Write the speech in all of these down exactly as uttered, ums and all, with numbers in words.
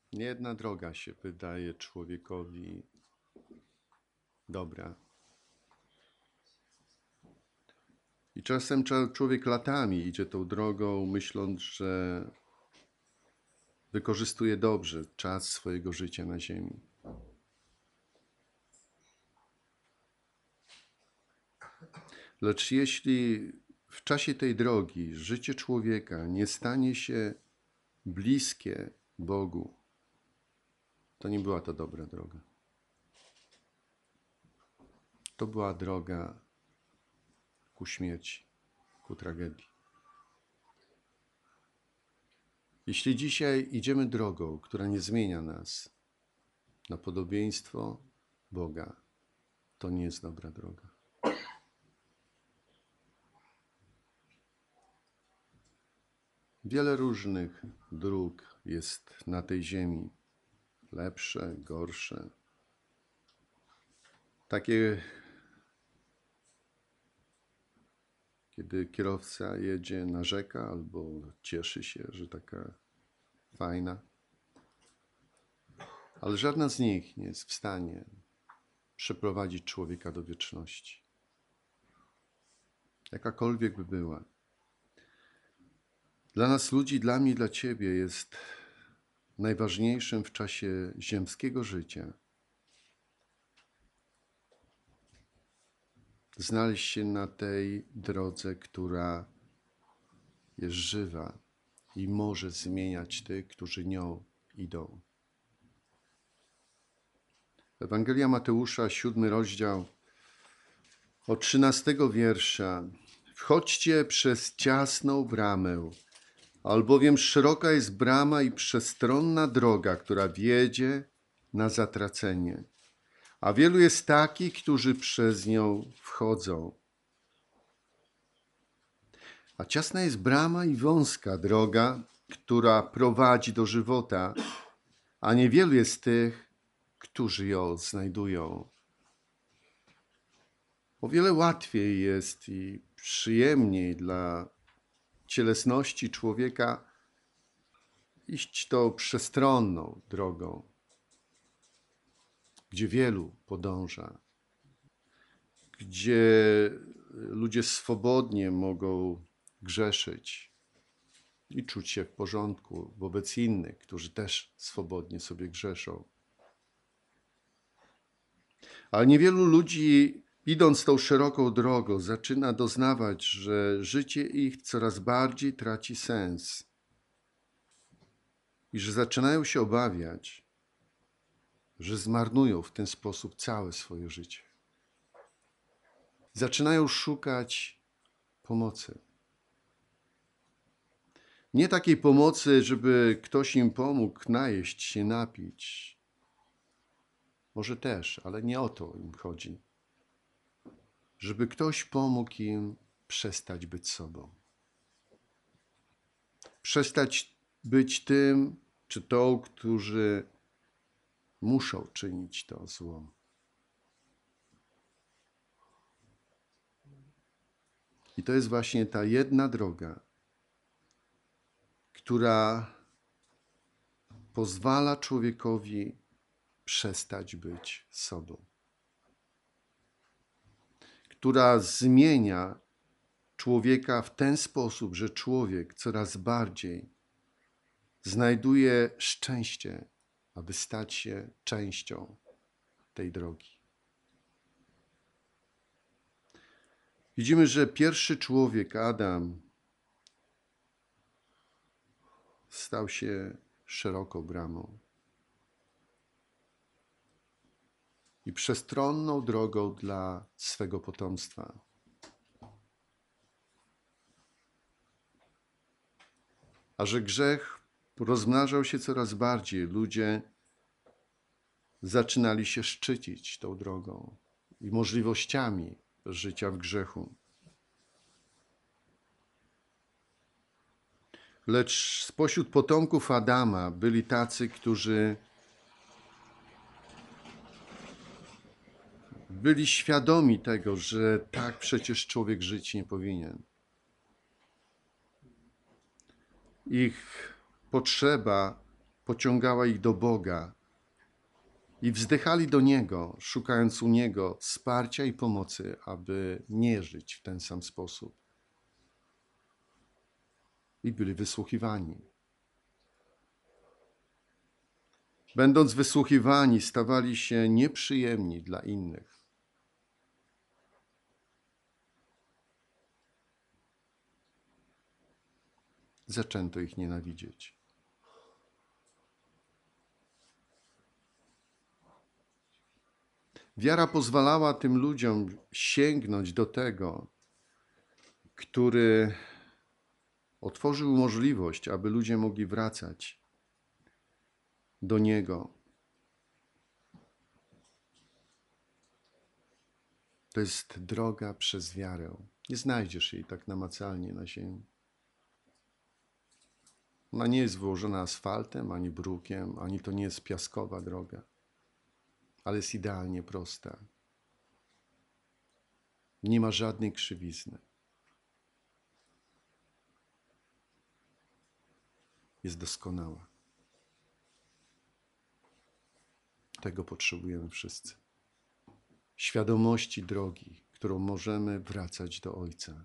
Nie jedna droga się wydaje człowiekowi dobra. I czasem człowiek latami idzie tą drogą, myśląc, że wykorzystuje dobrze czas swojego życia na ziemi. Lecz jeśli w czasie tej drogi życie człowieka nie stanie się bliskie Bogu, to nie była to dobra droga. To była droga ku śmierci, ku tragedii. Jeśli dzisiaj idziemy drogą, która nie zmienia nas na podobieństwo Boga, to nie jest dobra droga. Wiele różnych dróg jest na tej ziemi. Lepsze, gorsze. Takie, kiedy kierowca jedzie, narzeka albo cieszy się, że taka fajna. Ale żadna z nich nie jest w stanie przeprowadzić człowieka do wieczności. Jakakolwiek by była. Dla nas ludzi, dla mnie, dla Ciebie jest najważniejszym w czasie ziemskiego życia znaleźć się na tej drodze, która jest żywa i może zmieniać tych, którzy nią idą. Ewangelia Mateusza, siódmy rozdział, od trzynastego wiersza. Wchodźcie przez ciasną bramę, albowiem szeroka jest brama i przestronna droga, która wiedzie na zatracenie. A wielu jest takich, którzy przez nią wchodzą. A ciasna jest brama i wąska droga, która prowadzi do żywota, a niewielu jest tych, którzy ją znajdują. O wiele łatwiej jest i przyjemniej dla cielesności człowieka iść tą przestronną drogą, gdzie wielu podąża, gdzie ludzie swobodnie mogą grzeszyć i czuć się w porządku wobec innych, którzy też swobodnie sobie grzeszą. Ale niewielu ludzi, idąc tą szeroką drogą, zaczyna doznawać, że życie ich coraz bardziej traci sens i że zaczynają się obawiać, że zmarnują w ten sposób całe swoje życie. Zaczynają szukać pomocy. Nie takiej pomocy, żeby ktoś im pomógł najeść się, napić. Może też, ale nie o to im chodzi. Żeby ktoś pomógł im przestać być sobą. Przestać być tym czy tą, którzy muszą czynić to zło. I to jest właśnie ta jedna droga, która pozwala człowiekowi przestać być sobą. Która zmienia człowieka w ten sposób, że człowiek coraz bardziej znajduje szczęście, aby stać się częścią tej drogi. Widzimy, że pierwszy człowiek, Adam, stał się szeroką bramą i przestronną drogą dla swego potomstwa. A że grzech rozmnażał się coraz bardziej, ludzie zaczynali się szczycić tą drogą i możliwościami życia w grzechu. Lecz spośród potomków Adama byli tacy, którzy byli świadomi tego, że tak przecież człowiek żyć nie powinien. Ich potrzeba pociągała ich do Boga i wzdychali do Niego, szukając u Niego wsparcia i pomocy, aby nie żyć w ten sam sposób. I byli wysłuchiwani. Będąc wysłuchiwani, stawali się nieprzyjemni dla innych. Zaczęto ich nienawidzieć. Wiara pozwalała tym ludziom sięgnąć do tego, który otworzył możliwość, aby ludzie mogli wracać do Niego. To jest droga przez wiarę. Nie znajdziesz jej tak namacalnie na ziemi. Ona nie jest wyłożona asfaltem, ani brukiem, ani to nie jest piaskowa droga, ale jest idealnie prosta. Nie ma żadnej krzywizny. Jest doskonała. Tego potrzebujemy wszyscy. Świadomości drogi, którą możemy wracać do Ojca.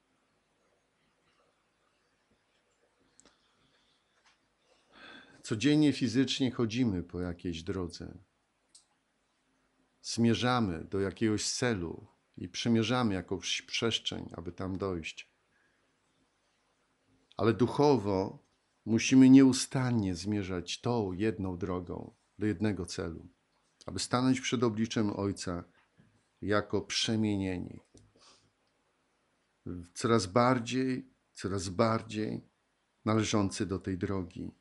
Codziennie fizycznie chodzimy po jakiejś drodze. Zmierzamy do jakiegoś celu i przemierzamy jakąś przestrzeń, aby tam dojść. Ale duchowo musimy nieustannie zmierzać tą jedną drogą do jednego celu, aby stanąć przed obliczem Ojca jako przemienieni. Coraz bardziej, coraz bardziej należący do tej drogi.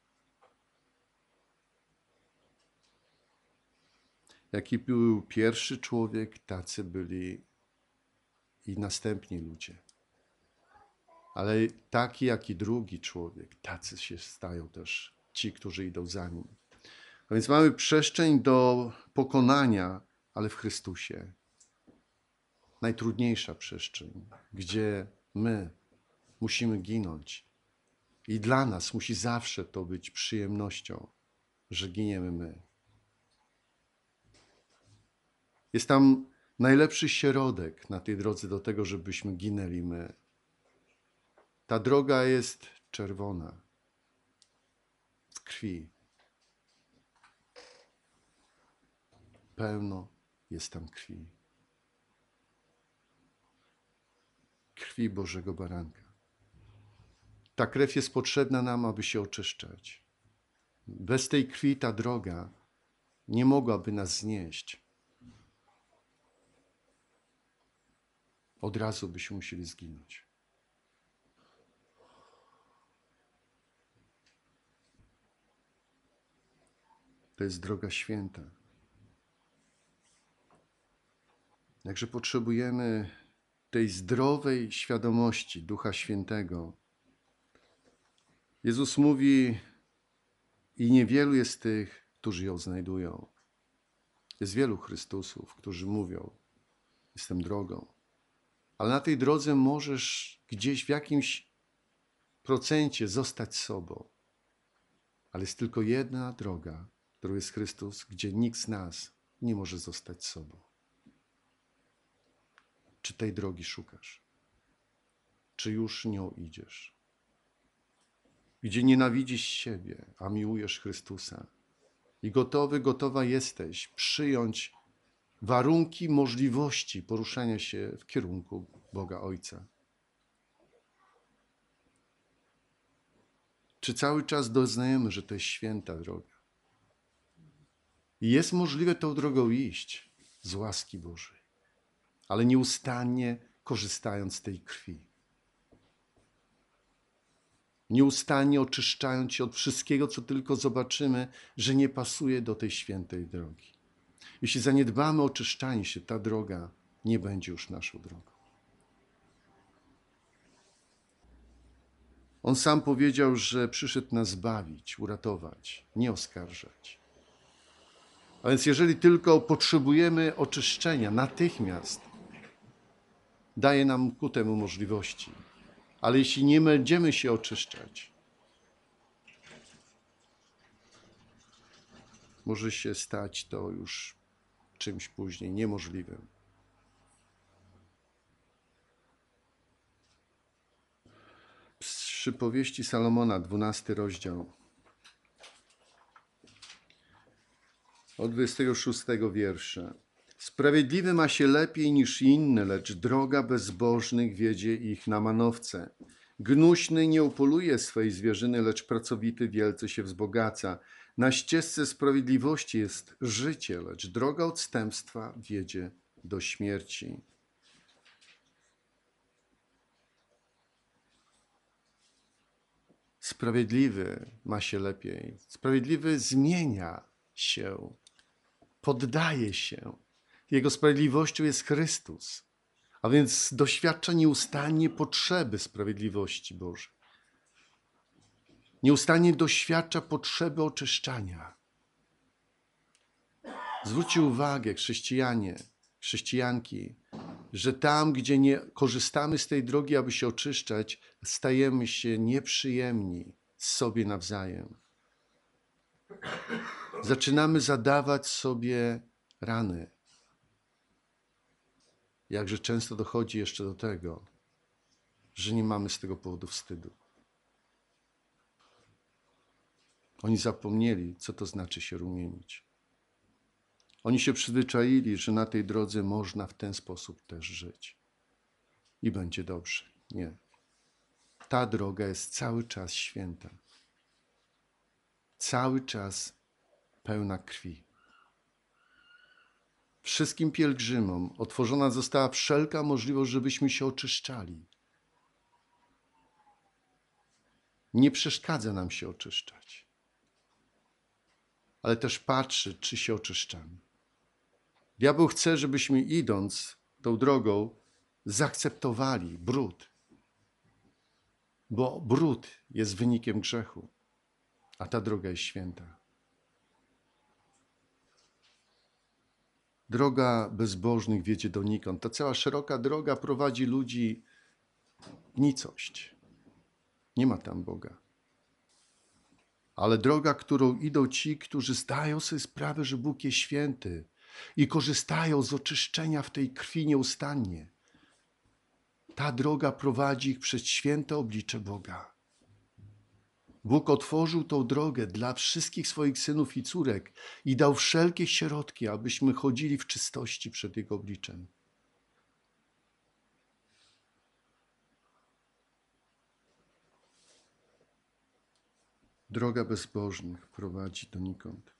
Jaki był pierwszy człowiek, tacy byli i następni ludzie. Ale taki, jak i drugi człowiek, tacy się stają też ci, którzy idą za nim. A więc mamy przestrzeń do pokonania, ale w Chrystusie. Najtrudniejsza przestrzeń, gdzie my musimy ginąć. I dla nas musi zawsze to być przyjemnością, że giniemy my. Jest tam najlepszy środek na tej drodze do tego, żebyśmy ginęli my. Ta droga jest czerwona, w krwi. Pełno jest tam krwi. Krwi Bożego Baranka. Ta krew jest potrzebna nam, aby się oczyszczać. Bez tej krwi ta droga nie mogłaby nas znieść. Od razu byśmy musieli zginąć. To jest droga święta. Jakże potrzebujemy tej zdrowej świadomości Ducha Świętego. Jezus mówi, i niewielu jest tych, którzy ją znajdują. Jest wielu Chrystusów, którzy mówią, jestem drogą. Ale na tej drodze możesz gdzieś w jakimś procencie zostać sobą. Ale jest tylko jedna droga, którą jest Chrystus, gdzie nikt z nas nie może zostać sobą. Czy tej drogi szukasz? Czy już nią idziesz? Gdzie nienawidzisz siebie, a miłujesz Chrystusa. I gotowy, gotowa jesteś przyjąć warunki możliwości poruszania się w kierunku Boga Ojca. Czy cały czas doznajemy, że to jest święta droga? I jest możliwe tą drogą iść z łaski Bożej, ale nieustannie korzystając z tej krwi. Nieustannie oczyszczając się od wszystkiego, co tylko zobaczymy, że nie pasuje do tej świętej drogi. Jeśli zaniedbamy oczyszczanie się, ta droga nie będzie już naszą drogą. On sam powiedział, że przyszedł nas zbawić, uratować, nie oskarżać. A więc jeżeli tylko potrzebujemy oczyszczenia natychmiast, daje nam ku temu możliwości. Ale jeśli nie będziemy się oczyszczać, może się stać to już czymś później niemożliwym. Przypowieści Salomona, dwunasty rozdział, od dwudziestego szóstego wiersza. Sprawiedliwy ma się lepiej niż inny, lecz droga bezbożnych wiedzie ich na manowce. Gnuśny nie upoluje swej zwierzyny, lecz pracowity wielce się wzbogaca. Na ścieżce sprawiedliwości jest życie, lecz droga odstępstwa wiedzie do śmierci. Sprawiedliwy ma się lepiej. Sprawiedliwy zmienia się, poddaje się. Jego sprawiedliwością jest Chrystus, a więc doświadcza nieustannie potrzeby sprawiedliwości Bożej. Nieustannie doświadcza potrzeby oczyszczania. Zwróćcie uwagę, chrześcijanie, chrześcijanki, że tam, gdzie nie korzystamy z tej drogi, aby się oczyszczać, stajemy się nieprzyjemni sobie nawzajem. Zaczynamy zadawać sobie rany. Jakże często dochodzi jeszcze do tego, że nie mamy z tego powodu wstydu. Oni zapomnieli, co to znaczy się rumienić. Oni się przyzwyczaili, że na tej drodze można w ten sposób też żyć. I będzie dobrze. Nie. Ta droga jest cały czas święta. Cały czas pełna krwi. Wszystkim pielgrzymom otworzona została wszelka możliwość, żebyśmy się oczyszczali. Nie przeszkadza nam się oczyszczać, ale też patrzy, czy się oczyszczamy. Diabeł chce, żebyśmy idąc tą drogą zaakceptowali brud, bo brud jest wynikiem grzechu, a ta droga jest święta. Droga bezbożnych wiedzie donikąd. Ta cała szeroka droga prowadzi ludzi w nicość. Nie ma tam Boga. Ale droga, którą idą ci, którzy zdają sobie sprawę, że Bóg jest święty i korzystają z oczyszczenia w tej krwi nieustannie. Ta droga prowadzi ich przez święte oblicze Boga. Bóg otworzył tą drogę dla wszystkich swoich synów i córek i dał wszelkie środki, abyśmy chodzili w czystości przed Jego obliczem. Droga bezbożnych prowadzi donikąd.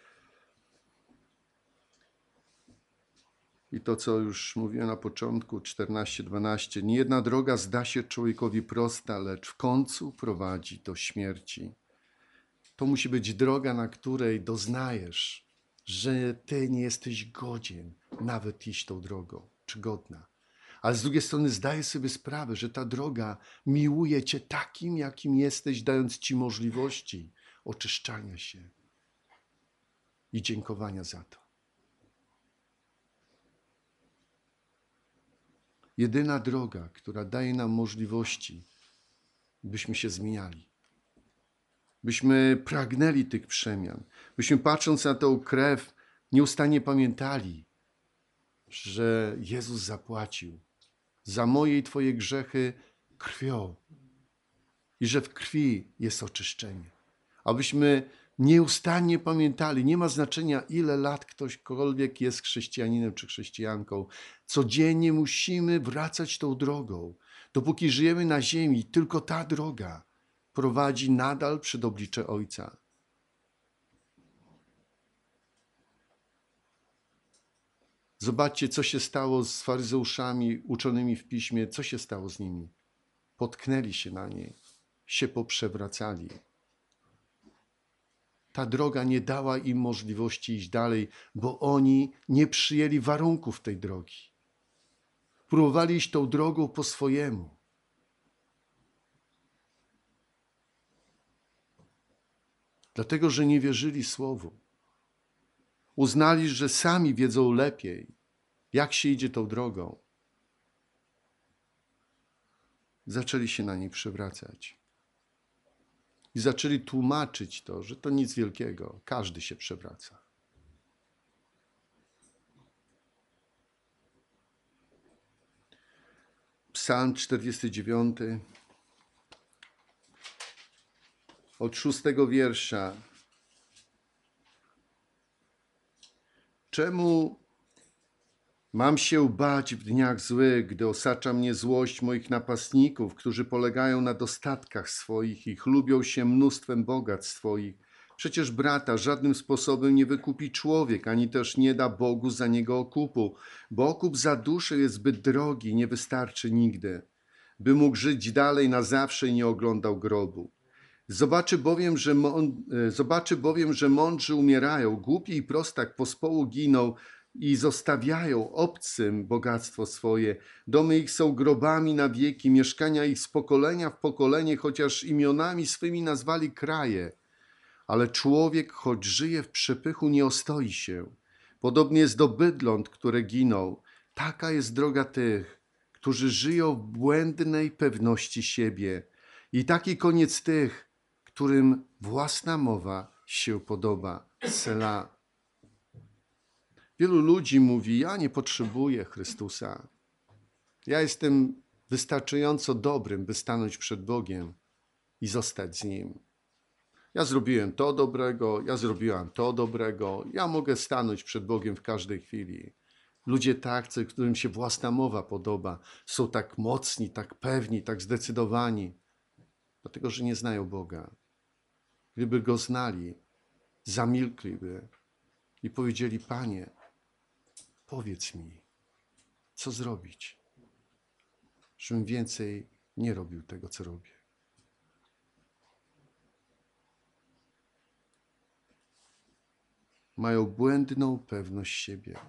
I to, co już mówiłem na początku, czternaście dwanaście. Niejedna droga zda się człowiekowi prosta, lecz w końcu prowadzi do śmierci. To musi być droga, na której doznajesz, że ty nie jesteś godzien nawet iść tą drogą, czy godna. Ale z drugiej strony zdajesz sobie sprawę, że ta droga miłuje cię takim, jakim jesteś, dając ci możliwości oczyszczania się i dziękowania za to. Jedyna droga, która daje nam możliwości, byśmy się zmieniali. Byśmy pragnęli tych przemian. Byśmy patrząc na tą krew nieustannie pamiętali, że Jezus zapłacił za moje i twoje grzechy krwią i że w krwi jest oczyszczenie. Abyśmy nieustannie pamiętali, nie ma znaczenia, ile lat ktośkolwiek jest chrześcijaninem czy chrześcijanką. Codziennie musimy wracać tą drogą. Dopóki żyjemy na ziemi, tylko ta droga prowadzi nadal przed oblicze Ojca. Zobaczcie, co się stało z faryzeuszami uczonymi w piśmie. Co się stało z nimi? Potknęli się na niej, się poprzewracali. Ta droga nie dała im możliwości iść dalej, bo oni nie przyjęli warunków tej drogi. Próbowali iść tą drogą po swojemu. Dlatego, że nie wierzyli Słowu. Uznali, że sami wiedzą lepiej, jak się idzie tą drogą. Zaczęli się na niej przewracać. I zaczęli tłumaczyć to, że to nic wielkiego, każdy się przewraca. Psalm czterdziesty dziewiąty, od szóstego wiersza. Czemu mam się bać w dniach złych, gdy osacza mnie złość moich napastników, którzy polegają na dostatkach swoich i chlubią się mnóstwem bogactw swoich? Przecież brata żadnym sposobem nie wykupi człowiek, ani też nie da Bogu za niego okupu, bo okup za duszę jest zbyt drogi, nie wystarczy nigdy, by mógł żyć dalej na zawsze i nie oglądał grobu. Zobaczy bowiem, że, mąd... Zobaczy bowiem, że mądrzy umierają, głupi i prostak pospołu giną i zostawiają obcym bogactwo swoje. Domy ich są grobami na wieki, mieszkania ich z pokolenia w pokolenie, chociaż imionami swymi nazwali kraje. Ale człowiek, choć żyje w przepychu, nie ostoi się. Podobnie jest do bydląt, które giną. Taka jest droga tych, którzy żyją w błędnej pewności siebie. I taki koniec tych, którym własna mowa się podoba. Selah. Wielu ludzi mówi, ja nie potrzebuję Chrystusa. Ja jestem wystarczająco dobrym, by stanąć przed Bogiem i zostać z Nim. Ja zrobiłem to dobrego, ja zrobiłam to dobrego, ja mogę stanąć przed Bogiem w każdej chwili. Ludzie tacy, którym się własna mowa podoba, są tak mocni, tak pewni, tak zdecydowani, dlatego że nie znają Boga. Gdyby Go znali, zamilkliby i powiedzieli, Panie, powiedz mi, co zrobić, żebym więcej nie robił tego, co robię. Mają błędną pewność siebie.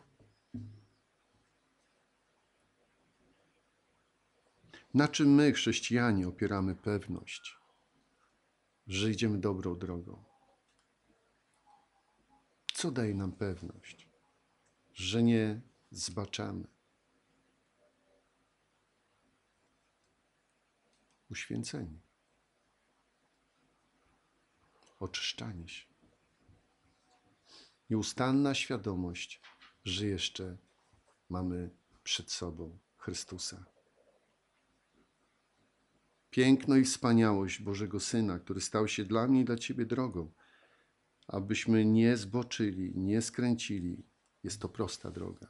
Na czym my, chrześcijanie, opieramy pewność, że idziemy dobrą drogą? Co daje nam pewność, że nie zbaczamy? Uświęcenie, oczyszczanie się, nieustanna świadomość, że jeszcze mamy przed sobą Chrystusa. Piękno i wspaniałość Bożego Syna, który stał się dla mnie i dla Ciebie drogą, abyśmy nie zboczyli, nie skręcili. Jest to prosta droga.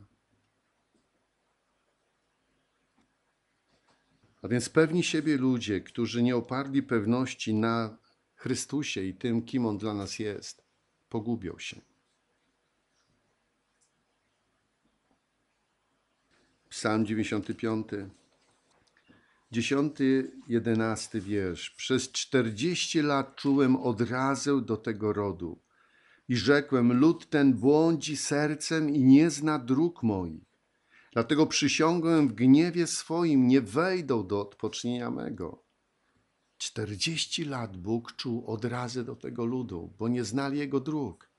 A więc pewni siebie ludzie, którzy nie oparli pewności na Chrystusie i tym, kim On dla nas jest, pogubią się. Psalm dziewięćdziesiąty piąty, dziesiąty, jedenasty wiersz. Przez czterdzieści lat czułem odrazę do tego rodu i rzekłem, lud ten błądzi sercem i nie zna dróg moich. Dlatego przysiągłem w gniewie swoim, nie wejdą do odpocznienia mego. Czterdzieści lat Bóg czuł odrazę do tego ludu, bo nie znali Jego dróg.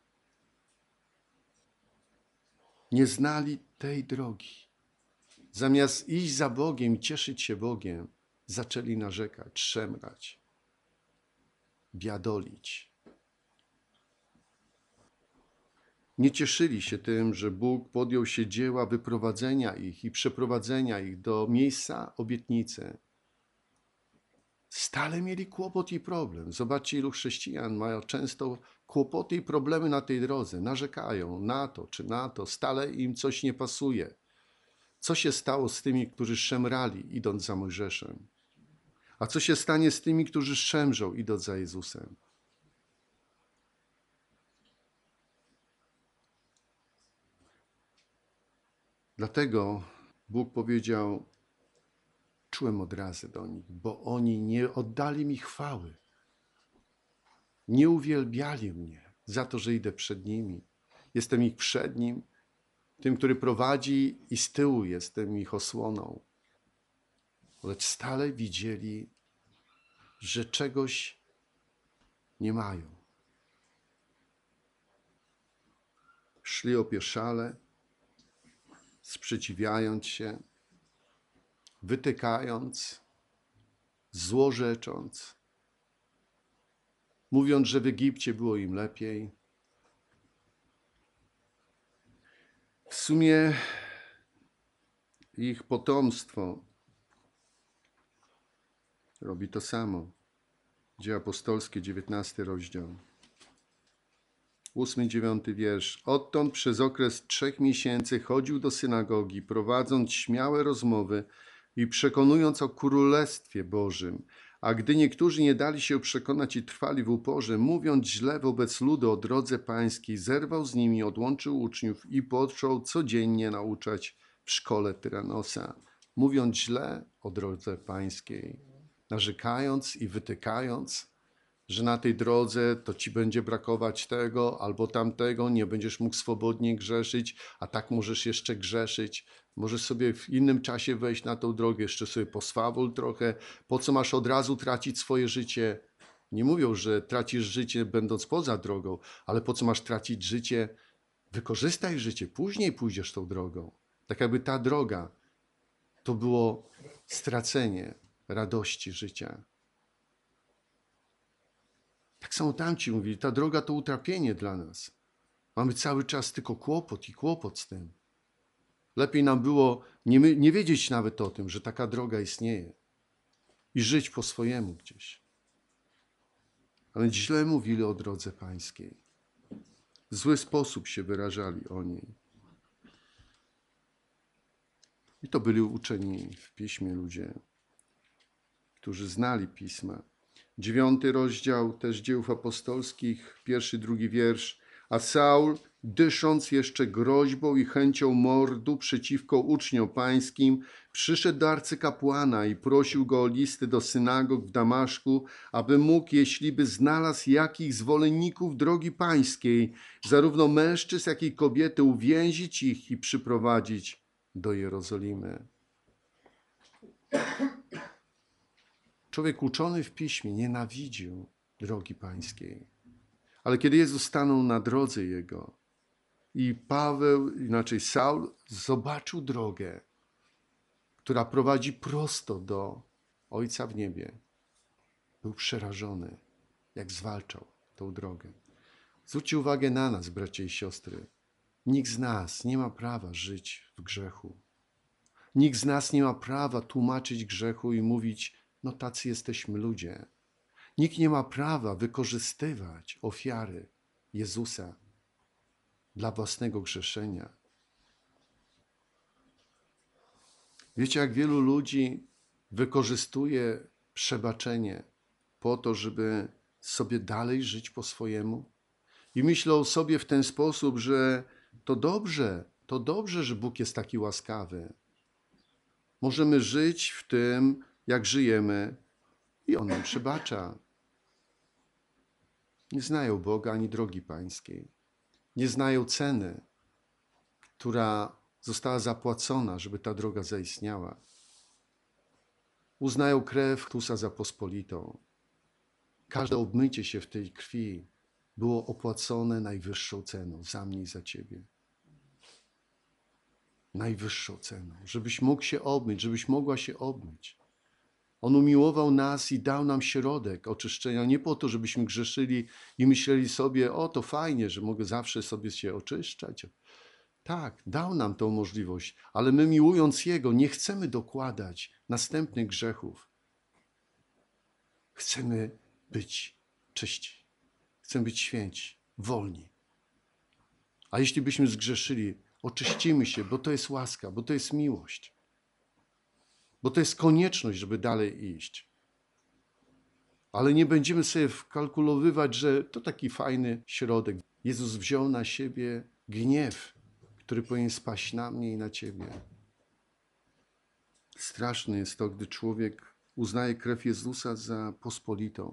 Nie znali tej drogi. Zamiast iść za Bogiem i cieszyć się Bogiem, zaczęli narzekać, szemrać, biadolić. Nie cieszyli się tym, że Bóg podjął się dzieła wyprowadzenia ich i przeprowadzenia ich do miejsca obietnicy. Stale mieli kłopot i problem. Zobaczcie, ilu chrześcijan mają często kłopoty i problemy na tej drodze. Narzekają na to czy na to, stale im coś nie pasuje. Co się stało z tymi, którzy szemrali, idąc za Mojżeszem? A co się stanie z tymi, którzy szemrzą, idąc za Jezusem? Dlatego Bóg powiedział, czułem odrazę do nich, bo oni nie oddali mi chwały. Nie uwielbiali mnie za to, że idę przed nimi. Jestem ich przednim, tym, który prowadzi, i z tyłu jestem ich osłoną. Lecz stale widzieli, że czegoś nie mają. Szli opieszale, sprzeciwiając się, wytykając, złorzecząc. mówiąc, że w Egipcie było im lepiej. W sumie ich potomstwo robi to samo. Dzieje apostolskie, dziewiętnasty rozdział. Ósmy, dziewiąty wiersz. Odtąd przez okres trzech miesięcy chodził do synagogi, prowadząc śmiałe rozmowy i przekonując o Królestwie Bożym. A gdy niektórzy nie dali się przekonać i trwali w uporze, mówiąc źle wobec ludu o drodze pańskiej, zerwał z nimi, odłączył uczniów i począł codziennie nauczać w szkole Tyranosa, mówiąc źle o drodze pańskiej, narzekając i wytykając, że na tej drodze to ci będzie brakować tego albo tamtego, nie będziesz mógł swobodnie grzeszyć, a tak możesz jeszcze grzeszyć. Możesz sobie w innym czasie wejść na tą drogę, jeszcze sobie poswawol trochę. Po co masz od razu tracić swoje życie? Nie mówią, że tracisz życie będąc poza drogą, ale po co masz tracić życie? Wykorzystaj życie, później pójdziesz tą drogą. Tak jakby ta droga to było stracenie radości życia. Tak samo tamci mówili, ta droga to utrapienie dla nas. Mamy cały czas tylko kłopot i kłopot z tym. Lepiej nam było nie, my, nie wiedzieć nawet o tym, że taka droga istnieje i żyć po swojemu gdzieś. Ale źle mówili o drodze pańskiej. W zły sposób się wyrażali o niej. I to byli uczeni w Piśmie ludzie, którzy znali Pisma. Dziewiąty rozdział też Dziejów Apostolskich, pierwszy, drugi wiersz. A Saul, dysząc jeszcze groźbą i chęcią mordu przeciwko uczniom pańskim, przyszedł do arcykapłana i prosił go o listy do synagog w Damaszku, aby mógł, jeśli by znalazł jakich zwolenników drogi pańskiej, zarówno mężczyzn, jak i kobiety, uwięzić ich i przyprowadzić do Jerozolimy. Człowiek uczony w Piśmie nienawidził drogi pańskiej. Ale kiedy Jezus stanął na drodze Jego i Paweł, inaczej Saul, zobaczył drogę, która prowadzi prosto do Ojca w niebie, był przerażony, jak zwalczał tą drogę. Zwróćcie uwagę na nas, bracia i siostry. Nikt z nas nie ma prawa żyć w grzechu. Nikt z nas nie ma prawa tłumaczyć grzechu i mówić, no tacy jesteśmy ludzie. Nikt nie ma prawa wykorzystywać ofiary Jezusa dla własnego grzeszenia. Wiecie, jak wielu ludzi wykorzystuje przebaczenie po to, żeby sobie dalej żyć po swojemu? I myślą sobie w ten sposób, że to dobrze, to dobrze, że Bóg jest taki łaskawy. Możemy żyć w tym, jak żyjemy i On nam przebacza. Nie znają Boga ani drogi pańskiej. Nie znają ceny, która została zapłacona, żeby ta droga zaistniała. Uznają krew Chrystusa za pospolitą. Każde obmycie się w tej krwi było opłacone najwyższą ceną, za mnie i za ciebie. Najwyższą ceną, żebyś mógł się obmyć, żebyś mogła się obmyć. On umiłował nas i dał nam środek oczyszczenia, nie po to, żebyśmy grzeszyli i myśleli sobie, o to fajnie, że mogę zawsze sobie się oczyszczać. Tak, dał nam tą możliwość, ale my miłując Jego nie chcemy dokładać następnych grzechów. Chcemy być czyści, chcemy być święci, wolni. A jeśli byśmy zgrzeszyli, oczyścimy się, bo to jest łaska, bo to jest miłość. Bo to jest konieczność, żeby dalej iść. Ale nie będziemy sobie wkalkulowywać, że to taki fajny środek. Jezus wziął na siebie gniew, który powinien spaść na mnie i na ciebie. Straszne jest to, gdy człowiek uznaje krew Jezusa za pospolitą.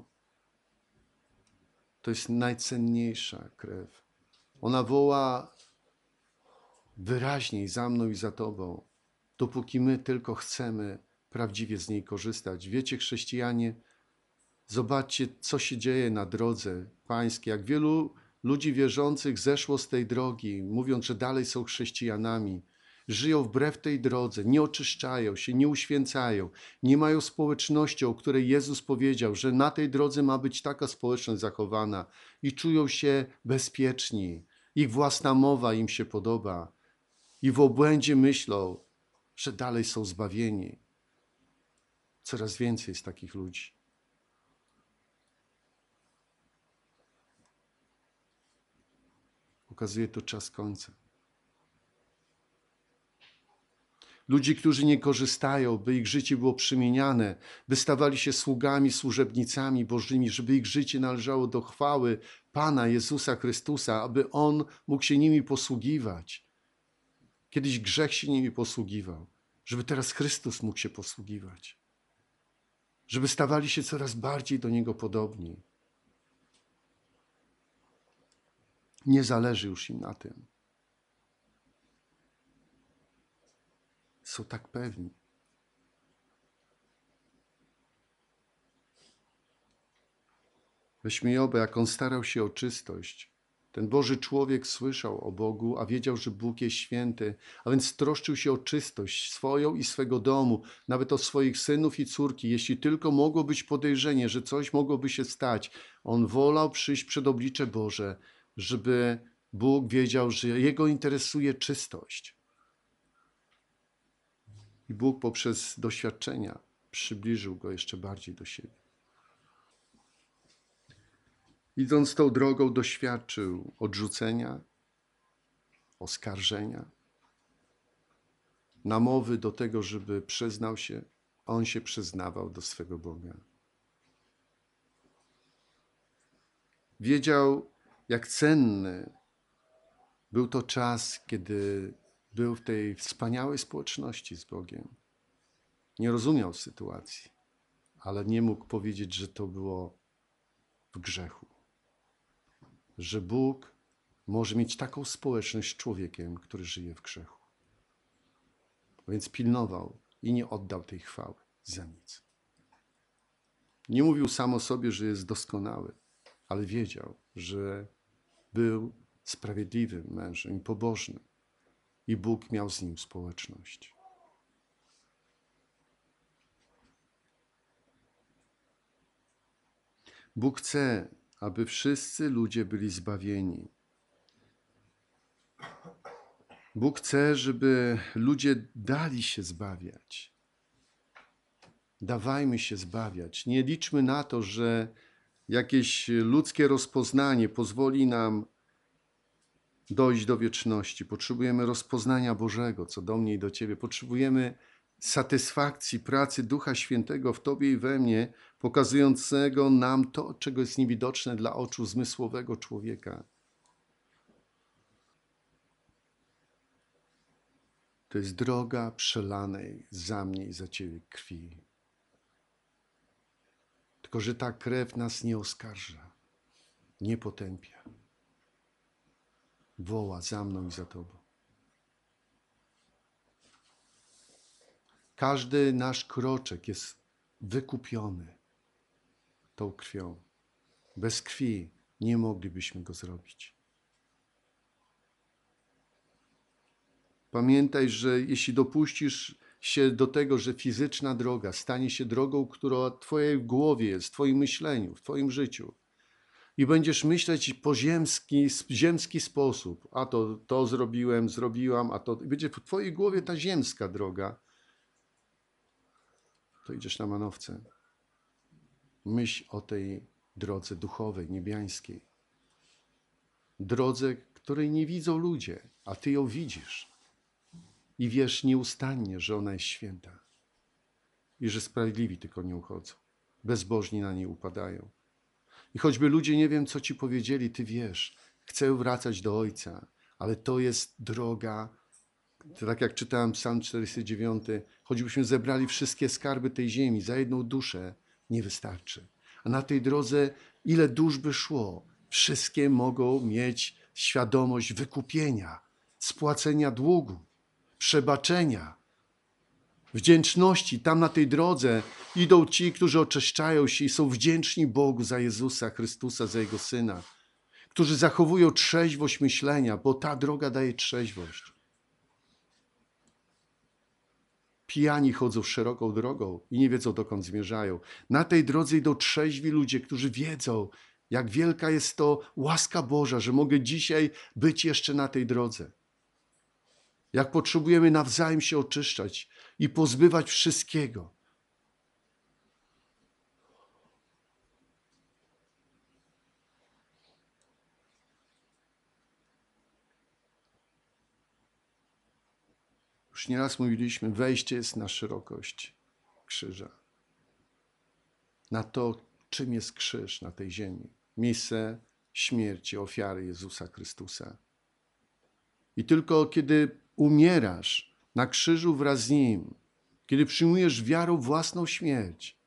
To jest najcenniejsza krew. Ona woła wyraźniej za mną i za tobą, dopóki my tylko chcemy prawdziwie z niej korzystać. Wiecie, chrześcijanie, zobaczcie, co się dzieje na drodze pańskiej. Jak wielu ludzi wierzących zeszło z tej drogi, mówiąc, że dalej są chrześcijanami. żyją wbrew tej drodze, nie oczyszczają się, nie uświęcają, nie mają społeczności, o której Jezus powiedział, że na tej drodze ma być taka społeczność zachowana i czują się bezpieczni. Ich własna mowa im się podoba i w obłędzie myślą, że dalej są zbawieni. Coraz więcej jest takich ludzi. Pokazuje to czas końca. Ludzi, którzy nie korzystają, by ich życie było przemieniane, by stawali się sługami, służebnicami Bożymi, żeby ich życie należało do chwały Pana Jezusa Chrystusa, aby On mógł się nimi posługiwać. Kiedyś grzech się nimi posługiwał, żeby teraz Chrystus mógł się posługiwać. Żeby stawali się coraz bardziej do Niego podobni. Nie zależy już im na tym. Są tak pewni. Weźmy Joba, jak on starał się o czystość. Ten Boży człowiek słyszał o Bogu, a wiedział, że Bóg jest święty, a więc troszczył się o czystość swoją i swego domu, nawet o swoich synów i córki. Jeśli tylko mogło być podejrzenie, że coś mogłoby się stać, on wolał przyjść przed oblicze Boże, żeby Bóg wiedział, że Jego interesuje czystość. I Bóg poprzez doświadczenia przybliżył go jeszcze bardziej do siebie. Idąc tą drogą doświadczył odrzucenia, oskarżenia, namowy do tego, żeby przyznał się, a on się przyznawał do swego Boga. Wiedział, jak cenny był to czas, kiedy był w tej wspaniałej społeczności z Bogiem. Nie rozumiał sytuacji, ale nie mógł powiedzieć, że to było w grzechu. Że Bóg może mieć taką społeczność z człowiekiem, który żyje w grzechu. Więc pilnował i nie oddał tej chwały za nic. Nie mówił sam o sobie, że jest doskonały, ale wiedział, że był sprawiedliwym mężem i pobożnym. I Bóg miał z nim społeczność. Bóg chce, aby wszyscy ludzie byli zbawieni. Bóg chce, żeby ludzie dali się zbawiać. Dawajmy się zbawiać. Nie liczmy na to, że jakieś ludzkie rozpoznanie pozwoli nam dojść do wieczności. Potrzebujemy rozpoznania Bożego, co do mnie i do Ciebie. Potrzebujemy satysfakcji pracy Ducha Świętego w Tobie i we mnie, pokazującego nam to, czego jest niewidoczne dla oczu zmysłowego człowieka. To jest droga przelanej za mnie i za Ciebie krwi. Tylko że ta krew nas nie oskarża, nie potępia. Woła za mną i za Tobą. Każdy nasz kroczek jest wykupiony tą krwią. Bez krwi nie moglibyśmy go zrobić. Pamiętaj, że jeśli dopuścisz się do tego, że fizyczna droga stanie się drogą, która w Twojej głowie jest, w Twoim myśleniu, w Twoim życiu, i będziesz myśleć po ziemski, ziemski sposób, a to, to zrobiłem, zrobiłam, a to będzie w Twojej głowie ta ziemska droga, to idziesz na manowce. Myśl o tej drodze duchowej, niebiańskiej. Drodze, której nie widzą ludzie, a Ty ją widzisz. I wiesz nieustannie, że ona jest święta. I że sprawiedliwi tylko nie uchodzą. Bezbożni na niej upadają. I choćby ludzie nie wiem, co Ci powiedzieli, Ty wiesz, chcę wracać do Ojca, ale to jest droga, tak jak czytałem Psalm czterdziesty dziewiąty, choćbyśmy zebrali wszystkie skarby tej ziemi, za jedną duszę nie wystarczy. A na tej drodze, ile dusz by szło, wszystkie mogą mieć świadomość wykupienia, spłacenia długu, przebaczenia, wdzięczności. Tam na tej drodze idą ci, którzy oczyszczają się i są wdzięczni Bogu za Jezusa Chrystusa, za Jego Syna, którzy zachowują trzeźwość myślenia, bo ta droga daje trzeźwość. Pijani chodzą szeroką drogą i nie wiedzą, dokąd zmierzają. Na tej drodze idą trzeźwi ludzie, którzy wiedzą, jak wielka jest to łaska Boża, że mogę dzisiaj być jeszcze na tej drodze. Jak potrzebujemy nawzajem się oczyszczać i pozbywać wszystkiego. Już nieraz mówiliśmy, wejście jest na szerokość krzyża. Na to, czym jest krzyż na tej ziemi. Miejsce śmierci, ofiary Jezusa Chrystusa. I tylko kiedy umierasz na krzyżu wraz z Nim, kiedy przyjmujesz wiarą własną śmierć,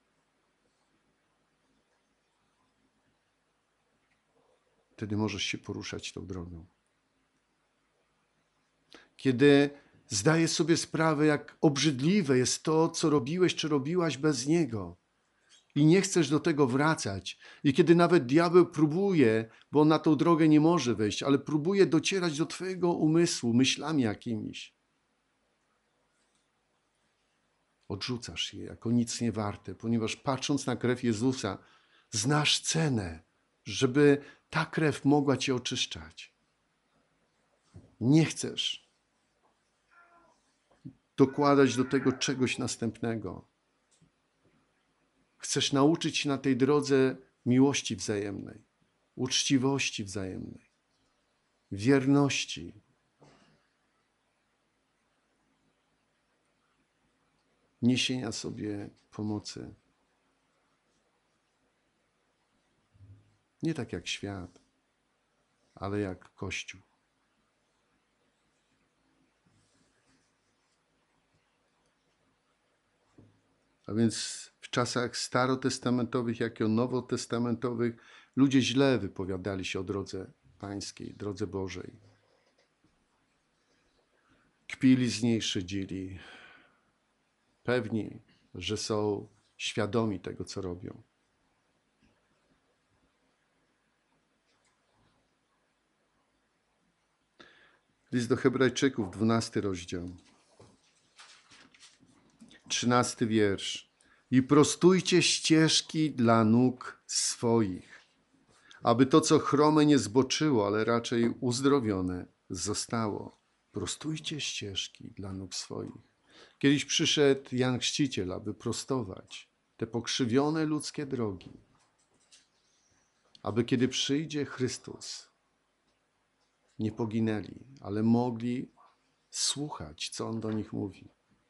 wtedy możesz się poruszać tą drogą. Kiedy zdajesz sobie sprawę, jak obrzydliwe jest to, co robiłeś czy robiłaś bez Niego i nie chcesz do tego wracać. I kiedy nawet diabeł próbuje, bo on na tą drogę nie może wejść, ale próbuje docierać do twojego umysłu myślami jakimiś, odrzucasz je jako nic nie warte, ponieważ patrząc na krew Jezusa, znasz cenę, żeby ta krew mogła cię oczyszczać. Nie chcesz dokładać do tego czegoś następnego. Chcesz nauczyć się na tej drodze miłości wzajemnej, uczciwości wzajemnej, wierności. Niesienia sobie pomocy. Nie tak jak świat, ale jak Kościół. A więc w czasach starotestamentowych, jak i nowotestamentowych, ludzie źle wypowiadali się o drodze pańskiej, drodze Bożej. Kpili z niej, szydzili. Pewni, że są świadomi tego, co robią. List do Hebrajczyków, dwunasty rozdział. Trzynasty wiersz. I prostujcie ścieżki dla nóg swoich, aby to, co chrome, nie zboczyło, ale raczej uzdrowione zostało. Prostujcie ścieżki dla nóg swoich. Kiedyś przyszedł Jan Chrzciciel, aby prostować te pokrzywione ludzkie drogi, aby kiedy przyjdzie Chrystus, nie poginęli, ale mogli słuchać, co On do nich mówi.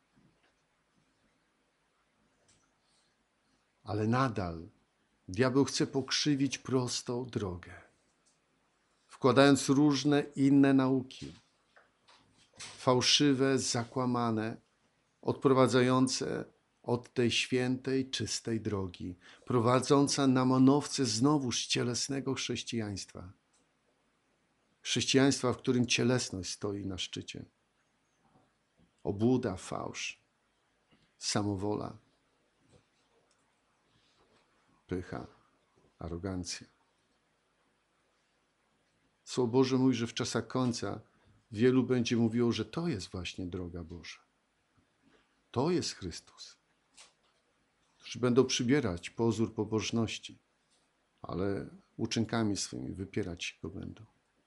Ale nadal diabeł chce pokrzywić prostą drogę, wkładając różne inne nauki, fałszywe, zakłamane, odprowadzające od tej świętej, czystej drogi, prowadząca na manowce znowuż cielesnego chrześcijaństwa. Chrześcijaństwa, w którym cielesność stoi na szczycie. Obłuda, fałsz, samowola, pycha, arogancja. Słowo Boże mówi, że w czasach końca wielu będzie mówiło, że to jest właśnie droga Boża. To jest Chrystus. Którzy będą przybierać pozór pobożności, ale uczynkami swoimi wypierać go będą.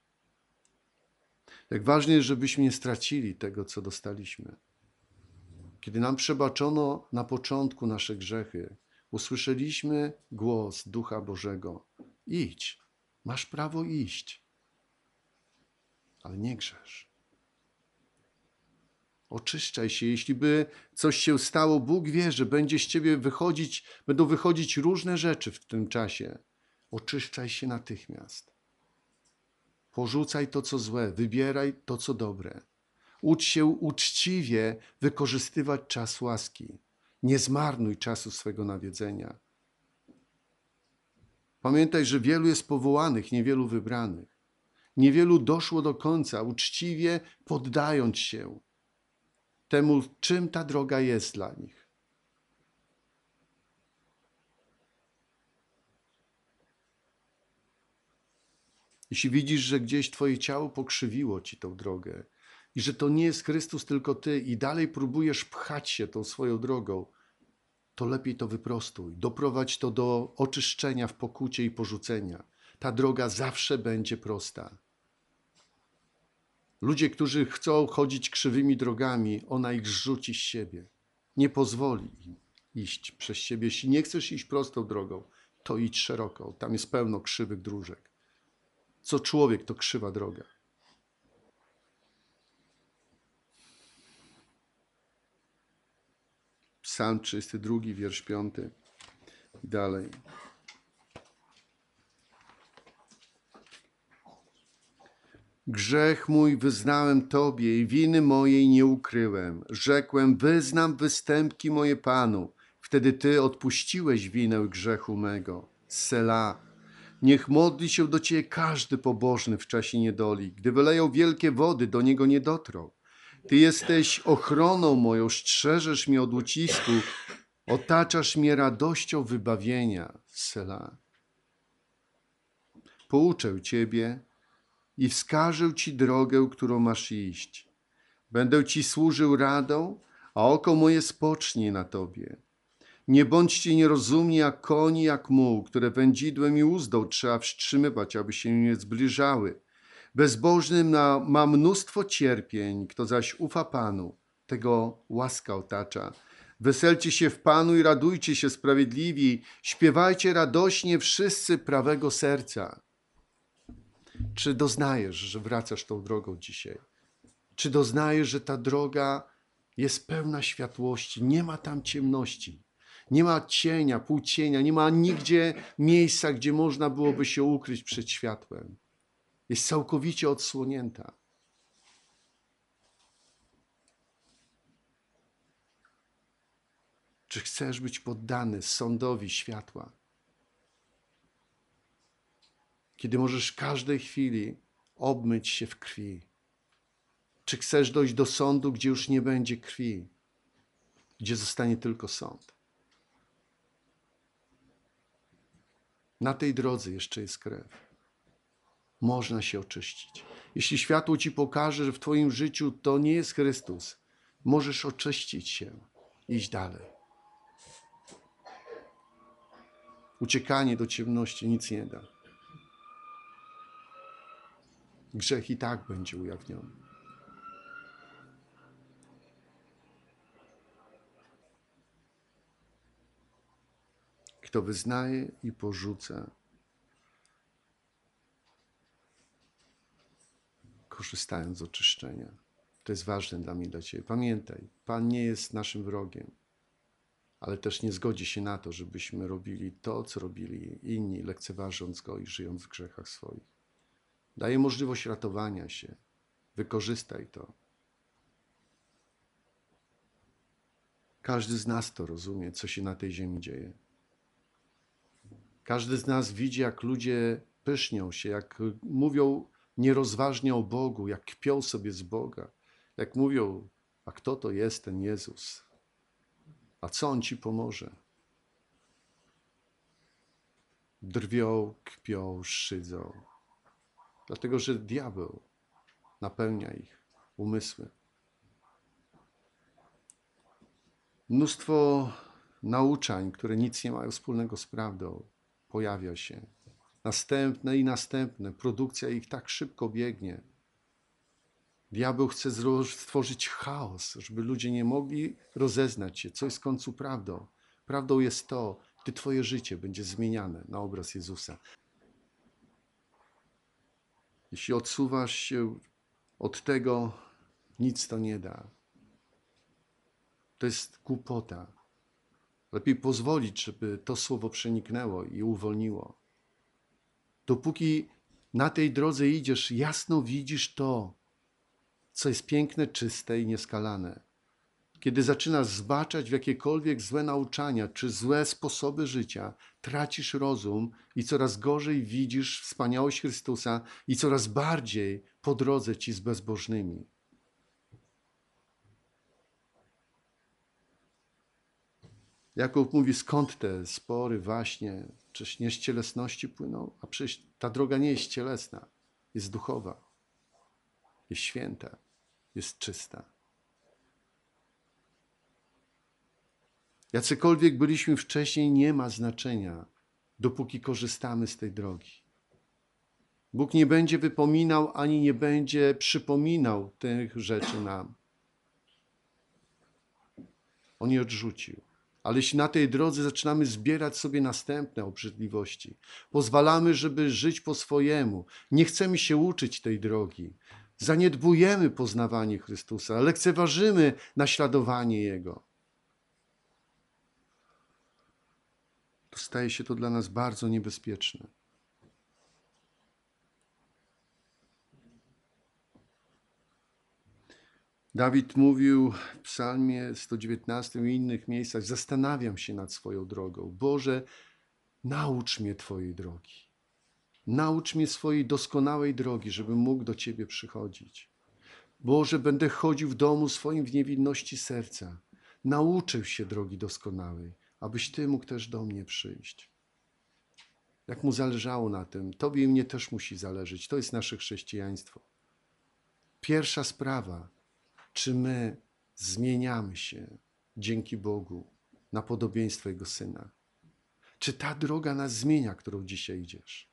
Jak ważne jest, żebyśmy nie stracili tego, co dostaliśmy. Kiedy nam przebaczono na początku nasze grzechy, usłyszeliśmy głos Ducha Bożego. Idź, masz prawo iść, ale nie grzesz. Oczyszczaj się, jeśli by coś się stało, Bóg wie, że będzie z ciebie wychodzić, będą wychodzić różne rzeczy w tym czasie. Oczyszczaj się natychmiast. Porzucaj to, co złe, wybieraj to, co dobre. Ucz się uczciwie wykorzystywać czas łaski. Nie zmarnuj czasu swego nawiedzenia. Pamiętaj, że wielu jest powołanych, niewielu wybranych. Niewielu doszło do końca, uczciwie poddając się temu, czym ta droga jest dla nich. Jeśli widzisz, że gdzieś twoje ciało pokrzywiło ci tą drogę, i że to nie jest Chrystus, tylko ty i dalej próbujesz pchać się tą swoją drogą, to lepiej to wyprostuj. Doprowadź to do oczyszczenia w pokucie i porzucenia. Ta droga zawsze będzie prosta. Ludzie, którzy chcą chodzić krzywymi drogami, ona ich zrzuci z siebie. Nie pozwoli im iść przez siebie. Jeśli nie chcesz iść prostą drogą, to idź szeroką. Tam jest pełno krzywych dróżek. Co człowiek, to krzywa droga. Psalm trzydziesty drugi, wiersz piąty. I dalej. Grzech mój wyznałem Tobie i winy mojej nie ukryłem. Rzekłem, wyznam występki moje Panu. Wtedy Ty odpuściłeś winę grzechu mego. Selah. Niech modli się do Ciebie każdy pobożny w czasie niedoli. Gdy wyleją wielkie wody, do niego nie dotrą. Ty jesteś ochroną moją, strzeżesz mnie od ucisku, otaczasz mnie radością wybawienia. Selah. Pouczę Ciebie i wskażę Ci drogę, którą masz iść. Będę Ci służył radą, a oko moje spocznie na Tobie. Nie bądźcie nierozumni jak koni, jak muł, które wędzidłem i uzdą trzeba wstrzymywać, aby się nie zbliżały. Bezbożnym na, ma mnóstwo cierpień, kto zaś ufa Panu, tego łaska otacza. Weselcie się w Panu i radujcie się sprawiedliwi, śpiewajcie radośnie wszyscy prawego serca. Czy doznajesz, że wracasz tą drogą dzisiaj? Czy doznajesz, że ta droga jest pełna światłości, nie ma tam ciemności, nie ma cienia, półcienia, nie ma nigdzie miejsca, gdzie można byłoby się ukryć przed światłem. Jest całkowicie odsłonięta. Czy chcesz być poddany sądowi światła? Kiedy możesz w każdej chwili obmyć się w krwi. Czy chcesz dojść do sądu, gdzie już nie będzie krwi, gdzie zostanie tylko sąd? Na tej drodze jeszcze jest krew. Można się oczyścić. Jeśli światło ci pokaże, że w twoim życiu to nie jest Chrystus, możesz oczyścić się, iść dalej. Uciekanie do ciemności nic nie da. Grzech i tak będzie ujawniony. Kto wyznaje i porzuca, korzystając z oczyszczenia. To jest ważne dla mnie, dla Ciebie. Pamiętaj, Pan nie jest naszym wrogiem, ale też nie zgodzi się na to, żebyśmy robili to, co robili inni, lekceważąc Go i żyjąc w grzechach swoich. Daje możliwość ratowania się. Wykorzystaj to. Każdy z nas to rozumie, co się na tej ziemi dzieje. Każdy z nas widzi, jak ludzie pysznią się, jak mówią nierozważnie o Bogu, jak kpią sobie z Boga, jak mówią, a kto to jest ten Jezus? A co On ci pomoże? Drwią, kpią, szydzą. Dlatego, że diabeł napełnia ich umysły. Mnóstwo nauczań, które nic nie mają wspólnego z prawdą, pojawia się. Następne i następne. Produkcja ich tak szybko biegnie. Diabeł chce stworzyć chaos, żeby ludzie nie mogli rozeznać się, co jest w końcu prawdą. Prawdą jest to, gdy twoje życie będzie zmieniane na obraz Jezusa. Jeśli odsuwasz się od tego, nic to nie da. To jest głupota. Lepiej pozwolić, żeby to słowo przeniknęło i uwolniło. Dopóki na tej drodze idziesz, jasno widzisz to, co jest piękne, czyste i nieskalane. Kiedy zaczynasz zbaczać w jakiekolwiek złe nauczania czy złe sposoby życia, tracisz rozum i coraz gorzej widzisz wspaniałość Chrystusa i coraz bardziej po drodze ci z bezbożnymi. Jakub mówi, skąd te spory właśnie, czyż nie z cielesności płyną? A przecież ta droga nie jest cielesna, jest duchowa, jest święta. jest czysta. Jacykolwiek byliśmy wcześniej, nie ma znaczenia, dopóki korzystamy z tej drogi. Bóg nie będzie wypominał, ani nie będzie przypominał tych rzeczy nam. On je odrzucił. Ale jeśli na tej drodze zaczynamy zbierać sobie następne obrzydliwości, pozwalamy, żeby żyć po swojemu, nie chcemy się uczyć tej drogi, zaniedbujemy poznawanie Chrystusa, lekceważymy naśladowanie Jego, to staje się to dla nas bardzo niebezpieczne. Dawid mówił w psalmie sto dziewiętnastym i innych miejscach: zastanawiam się nad swoją drogą. Boże, naucz mnie Twojej drogi. Naucz mnie swojej doskonałej drogi, żebym mógł do Ciebie przychodzić. Boże, będę chodził w domu swoim w niewinności serca. Nauczył się drogi doskonałej, abyś Ty mógł też do mnie przyjść. Jak mu zależało na tym, Tobie i mnie też musi zależeć. To jest nasze chrześcijaństwo. Pierwsza sprawa, czy my zmieniamy się dzięki Bogu na podobieństwo Jego Syna? Czy ta droga nas zmienia, którą dzisiaj idziesz?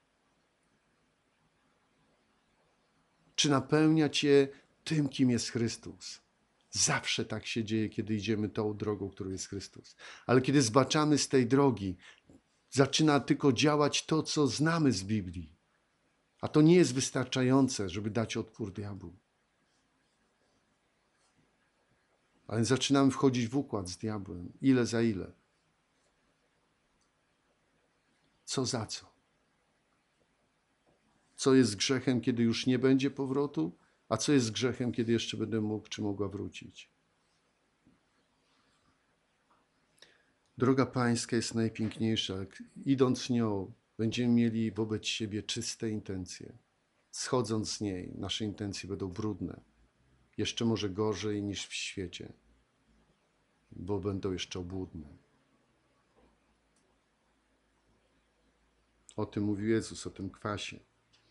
Czy napełnia Cię tym, kim jest Chrystus? Zawsze tak się dzieje, kiedy idziemy tą drogą, którą jest Chrystus. Ale kiedy zbaczamy z tej drogi, zaczyna tylko działać to, co znamy z Biblii. A to nie jest wystarczające, żeby dać odpór diabłu. A więc zaczynamy wchodzić w układ z diabłem. Ile za ile? Co za co? Co jest grzechem, kiedy już nie będzie powrotu? A co jest grzechem, kiedy jeszcze będę mógł czy mogła wrócić? Droga Pańska jest najpiękniejsza. Idąc nią, będziemy mieli wobec siebie czyste intencje. Schodząc z niej, nasze intencje będą brudne. Jeszcze może gorzej niż w świecie, bo będą jeszcze obłudne. O tym mówił Jezus, o tym kwasie.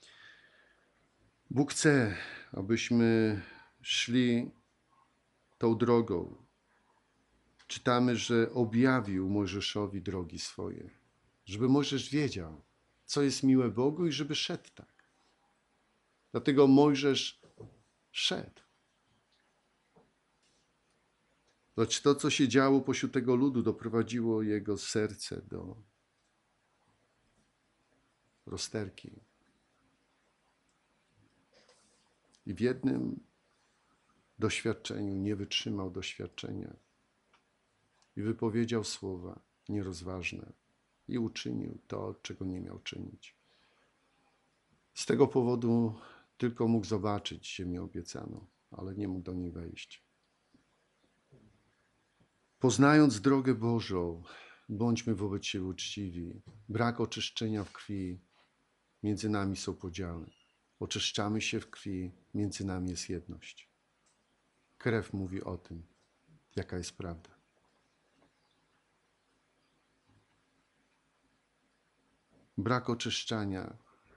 Bóg chce, abyśmy szli tą drogą. Czytamy, że objawił Mojżeszowi drogi swoje, żeby Mojżesz wiedział, co jest miłe Bogu i żeby szedł tak. Dlatego Mojżesz szedł. Lecz to, co się działo pośród tego ludu, doprowadziło jego serce do rozterki. I w jednym doświadczeniu nie wytrzymał doświadczenia i wypowiedział słowa nierozważne i uczynił to, czego nie miał czynić. Z tego powodu tylko mógł zobaczyć ziemię obiecaną, ale nie mógł do niej wejść. Poznając drogę Bożą, bądźmy wobec siebie uczciwi. Brak oczyszczenia w krwi, między nami są podziały. Oczyszczamy się w krwi, między nami jest jedność. Krew mówi o tym, jaka jest prawda. Brak oczyszczania.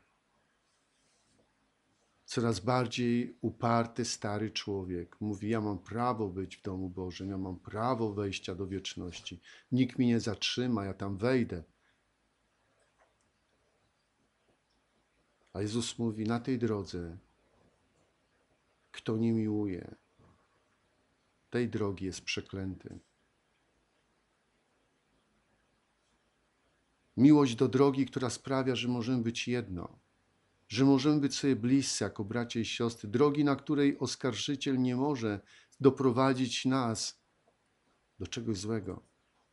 Coraz bardziej uparty stary człowiek mówi: ja mam prawo być w domu Bożym, ja mam prawo wejścia do wieczności. Nikt mnie nie zatrzyma, ja tam wejdę. A Jezus mówi: na tej drodze, kto nie miłuje tej drogi, jest przeklęty. Miłość do drogi, która sprawia, że możemy być jedno, że możemy być sobie bliscy jako bracia i siostry. Drogi, na której oskarżyciel nie może doprowadzić nas do czegoś złego.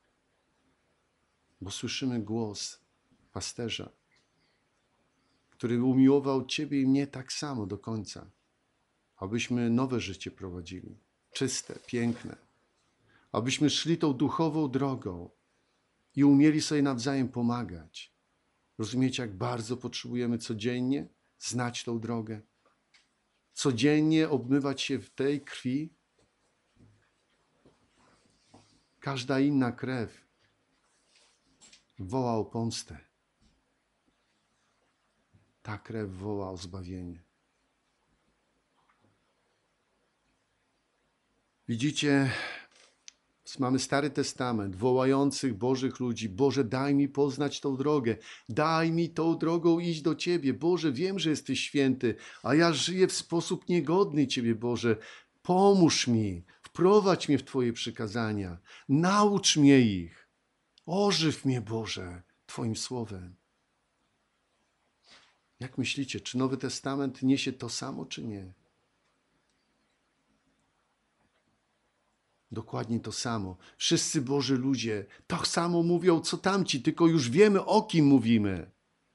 Bo słyszymy głos pasterza, który umiłował Ciebie i mnie tak samo do końca, abyśmy nowe życie prowadzili, czyste, piękne, abyśmy szli tą duchową drogą i umieli sobie nawzajem pomagać. Rozumiecie, jak bardzo potrzebujemy codziennie znać tą drogę? Codziennie obmywać się w tej krwi? Każda inna krew woła o pomstę. Ta krew woła o zbawienie. Widzicie, mamy Stary Testament, wołających Bożych ludzi. Boże, daj mi poznać tą drogę. Daj mi tą drogą iść do Ciebie. Boże, wiem, że jesteś święty, a ja żyję w sposób niegodny Ciebie, Boże. Pomóż mi, wprowadź mnie w Twoje przykazania. Naucz mnie ich. Ożyw mnie, Boże, Twoim słowem. Jak myślicie, czy Nowy Testament niesie to samo, czy nie? Dokładnie to samo. Wszyscy Boży ludzie tak samo mówią, co tamci, tylko już wiemy, o kim mówimy.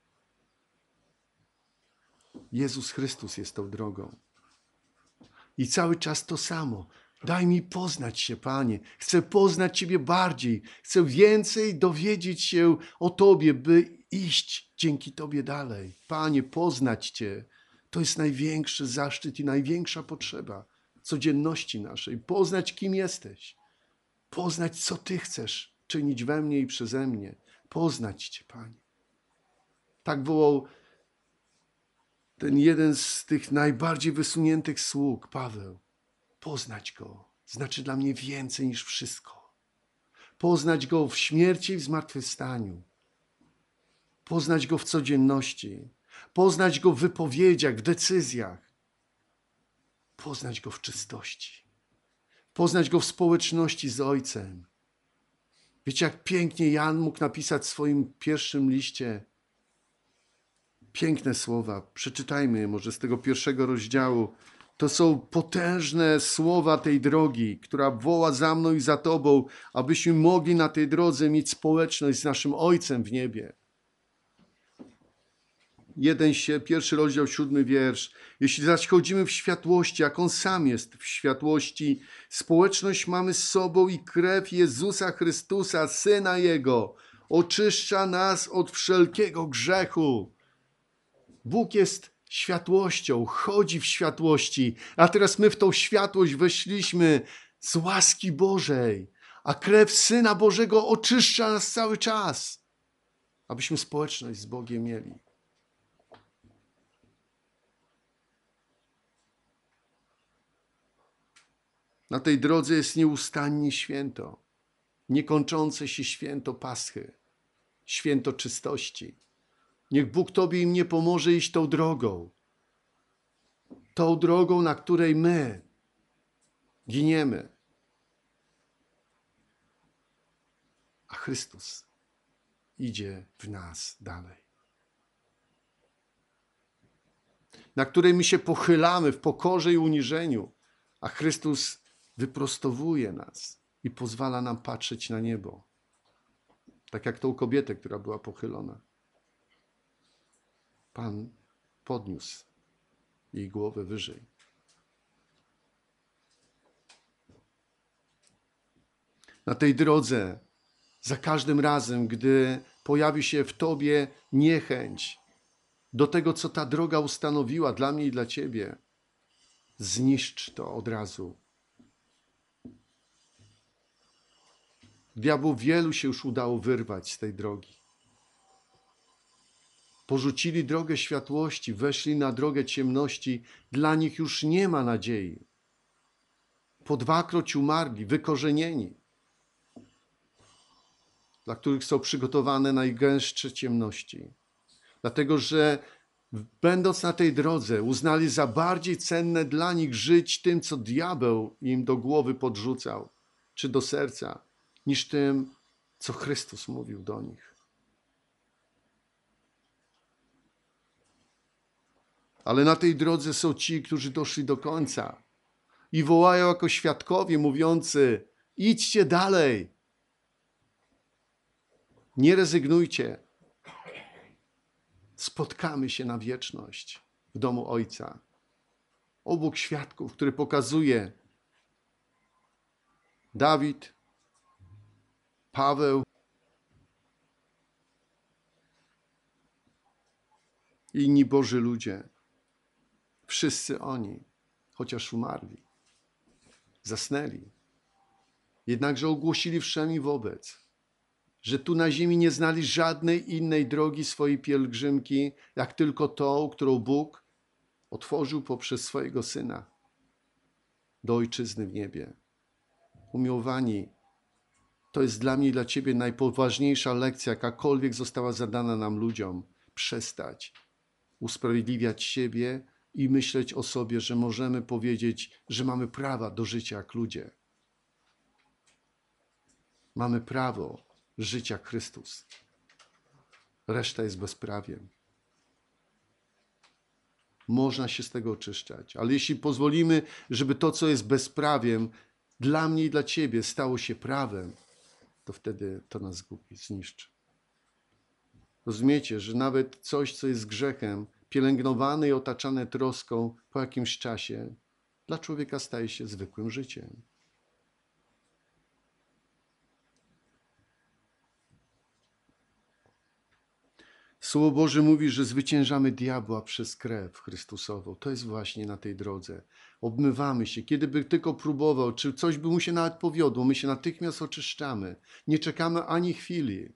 Jezus Chrystus jest tą drogą. I cały czas to samo. Daj mi poznać się, Panie. Chcę poznać Ciebie bardziej. Chcę więcej dowiedzieć się o Tobie, by iść dzięki Tobie dalej. Panie, poznać Cię. To jest największy zaszczyt i największa potrzeba codzienności naszej. Poznać, kim jesteś. Poznać, co Ty chcesz czynić we mnie i przeze mnie. Poznać Cię, Panie. Tak wołał ten jeden z tych najbardziej wysuniętych sług, Paweł. Poznać Go znaczy dla mnie więcej niż wszystko. Poznać Go w śmierci i w zmartwychwstaniu. Poznać Go w codzienności. Poznać Go w wypowiedziach, w decyzjach. Poznać Go w czystości. Poznać Go w społeczności z Ojcem. Wiecie, jak pięknie Jan mógł napisać w swoim pierwszym liście piękne słowa. Przeczytajmy je może z tego pierwszego rozdziału. To są potężne słowa tej drogi, która woła za mną i za Tobą, abyśmy mogli na tej drodze mieć społeczność z naszym Ojcem w niebie. Jeden się, pierwszy rozdział, siódmy wiersz. Jeśli zaś chodzimy w światłości, jak On sam jest w światłości, społeczność mamy z sobą i krew Jezusa Chrystusa, Syna Jego, oczyszcza nas od wszelkiego grzechu. Bóg jest światłością, chodzi w światłości, a teraz my w tą światłość weszliśmy z łaski Bożej, a krew Syna Bożego oczyszcza nas cały czas, abyśmy społeczność z Bogiem mieli. Na tej drodze jest nieustannie święto, niekończące się święto Paschy, święto czystości. Niech Bóg Tobie i mnie pomoże iść tą drogą. Tą drogą, na której my giniemy. A Chrystus idzie w nas dalej. Na której my się pochylamy w pokorze i uniżeniu, a Chrystus wyprostowuje nas i pozwala nam patrzeć na niebo. Tak jak tą kobietę, która była pochylona. Pan podniósł jej głowę wyżej. Na tej drodze, za każdym razem, gdy pojawi się w Tobie niechęć do tego, co ta droga ustanowiła dla mnie i dla Ciebie, zniszcz to od razu. Diabłu wielu się już udało wyrwać z tej drogi. Porzucili drogę światłości, weszli na drogę ciemności. Dla nich już nie ma nadziei. Po dwakroć umarli, wykorzenieni, dla których są przygotowane najgęstsze ciemności. Dlatego, że będąc na tej drodze, uznali za bardziej cenne dla nich żyć tym, co diabeł im do głowy podrzucał, czy do serca, niż tym, co Chrystus mówił do nich. Ale na tej drodze są ci, którzy doszli do końca i wołają jako świadkowie mówiący: idźcie dalej, nie rezygnujcie. Spotkamy się na wieczność w domu Ojca. Obok świadków, który pokazuje Dawid, Paweł i inni Boży ludzie. Wszyscy oni, chociaż umarli, zasnęli, jednakże ogłosili wszem i wobec, że tu na ziemi nie znali żadnej innej drogi swojej pielgrzymki, jak tylko tą, którą Bóg otworzył poprzez swojego Syna do Ojczyzny w niebie. Umiłowani, to jest dla mnie i dla Ciebie najpoważniejsza lekcja, jakakolwiek została zadana nam ludziom. Przestać usprawiedliwiać siebie i myśleć o sobie, że możemy powiedzieć, że mamy prawa do życia jak ludzie. Mamy prawo życia jak Chrystus. Reszta jest bezprawiem. Można się z tego oczyszczać, ale jeśli pozwolimy, żeby to, co jest bezprawiem, dla mnie i dla Ciebie stało się prawem, to wtedy to nas zgubi, zniszczy. Rozumiecie, że nawet coś, co jest grzechem, pielęgnowane i otaczane troską, po jakimś czasie dla człowieka staje się zwykłym życiem. Słowo Boże mówi, że zwyciężamy diabła przez krew Chrystusową. To jest właśnie na tej drodze. Obmywamy się. Kiedy by tylko próbował, czy coś by mu się nawet powiodło, my się natychmiast oczyszczamy. Nie czekamy ani chwili.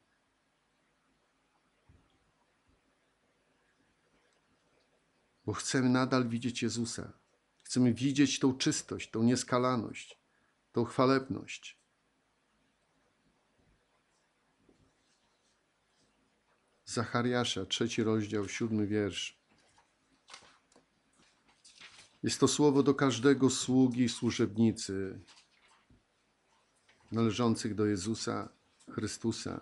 Bo chcemy nadal widzieć Jezusa. Chcemy widzieć tą czystość, tą nieskalaność, tą chwalebność. Zachariasza, trzeci rozdział, siódmy wiersz. Jest to słowo do każdego sługi i służebnicy należących do Jezusa Chrystusa.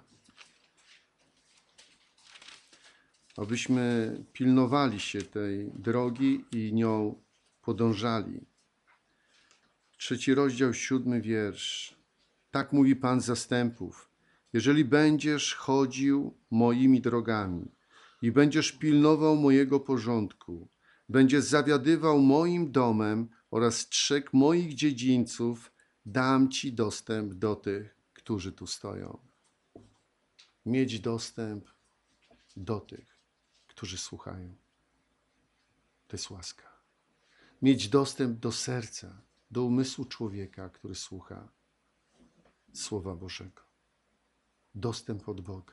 Abyśmy pilnowali się tej drogi i nią podążali. Trzeci rozdział, siódmy wiersz. Tak mówi Pan zastępów. Jeżeli będziesz chodził moimi drogami i będziesz pilnował mojego porządku, będziesz zawiadywał moim domem oraz strzegł moich dziedzińców, dam ci dostęp do tych, którzy tu stoją. Mieć dostęp do tych, którzy słuchają. To jest łaska. Mieć dostęp do serca, do umysłu człowieka, który słucha Słowa Bożego. Dostęp od Boga.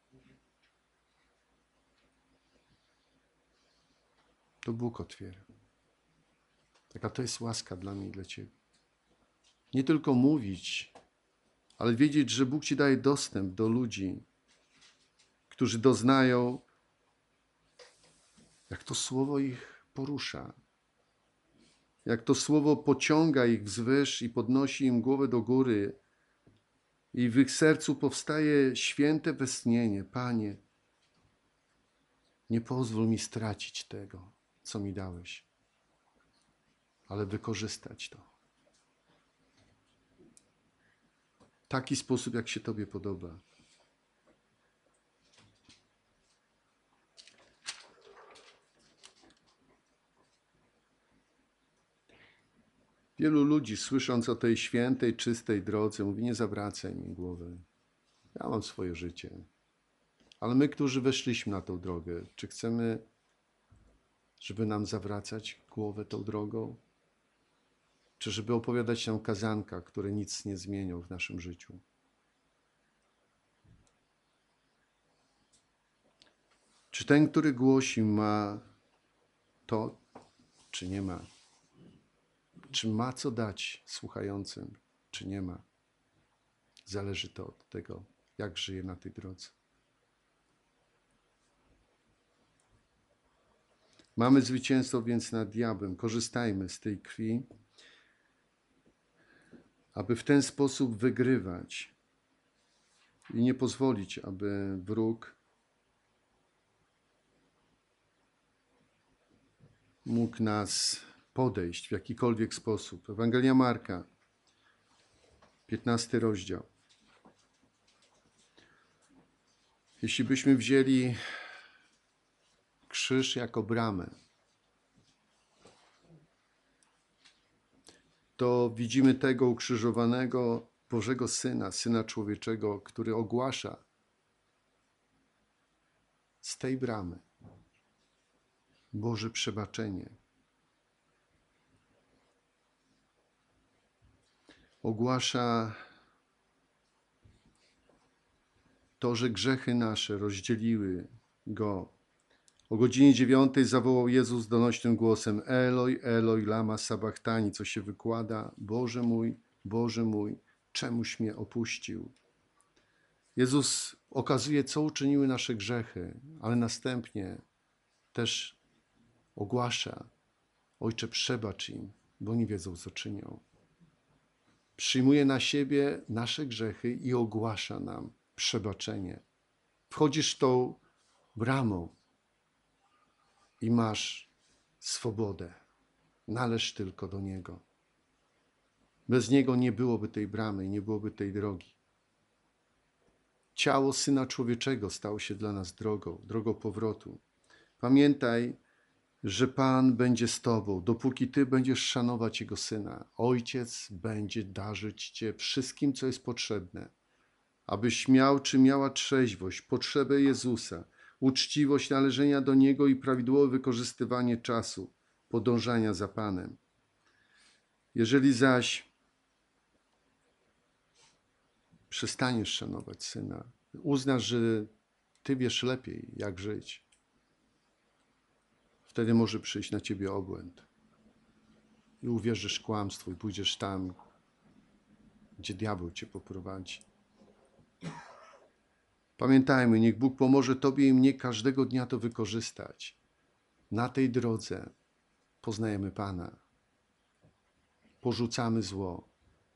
To Bóg otwiera. Taka to jest łaska dla mnie i dla Ciebie. Nie tylko mówić, ale wiedzieć, że Bóg Ci daje dostęp do ludzi, którzy doznają, jak to słowo ich porusza. Jak to słowo pociąga ich wzwyż i podnosi im głowę do góry. I w ich sercu powstaje święte westchnienie. Panie, nie pozwól mi stracić tego, co mi dałeś, ale wykorzystać to. W taki sposób, jak się Tobie podoba. Wielu ludzi, słysząc o tej świętej, czystej drodze, mówi: nie zawracaj mi głowy. Ja mam swoje życie. Ale my, którzy weszliśmy na tą drogę, czy chcemy, żeby nam zawracać głowę tą drogą? Czy żeby opowiadać nam kazanka, które nic nie zmienią w naszym życiu? Czy ten, który głosi, ma to, czy nie ma? Czy ma co dać słuchającym, czy nie ma? Zależy to od tego, jak żyje na tej drodze. Mamy zwycięstwo więc nad diabłem. Korzystajmy z tej krwi, aby w ten sposób wygrywać i nie pozwolić, aby wróg mógł nas podejść w jakikolwiek sposób. Ewangelia Marka, piętnasty rozdział. Jeśli byśmy wzięli krzyż jako bramę, to widzimy tego ukrzyżowanego Bożego Syna, Syna Człowieczego, który ogłasza z tej bramy Boże przebaczenie. Ogłasza to, że grzechy nasze rozdzieliły Go. O godzinie dziewiątej zawołał Jezus donośnym głosem: Eloi, Eloi, lama sabachthani, co się wykłada: Boże mój, Boże mój, czemuś mnie opuścił. Jezus okazuje, co uczyniły nasze grzechy, ale następnie też ogłasza: Ojcze, przebacz im, bo nie wiedzą, co czynią. Przyjmuje na siebie nasze grzechy i ogłasza nam przebaczenie. Wchodzisz tą bramą i masz swobodę. Należ tylko do Niego. Bez Niego nie byłoby tej bramy i nie byłoby tej drogi. Ciało Syna Człowieczego stało się dla nas drogą, drogą powrotu. Pamiętaj, że Pan będzie z Tobą, dopóki Ty będziesz szanować Jego Syna. Ojciec będzie darzyć Cię wszystkim, co jest potrzebne, abyś miał czy miała trzeźwość, potrzebę Jezusa, uczciwość należenia do Niego i prawidłowe wykorzystywanie czasu, podążania za Panem. Jeżeli zaś przestaniesz szanować Syna, uznasz, że Ty wiesz lepiej, jak żyć, wtedy może przyjść na Ciebie obłęd i uwierzysz kłamstwu i pójdziesz tam, gdzie diabeł Cię poprowadzi. Pamiętajmy, niech Bóg pomoże Tobie i mnie każdego dnia to wykorzystać. Na tej drodze poznajemy Pana. Porzucamy zło.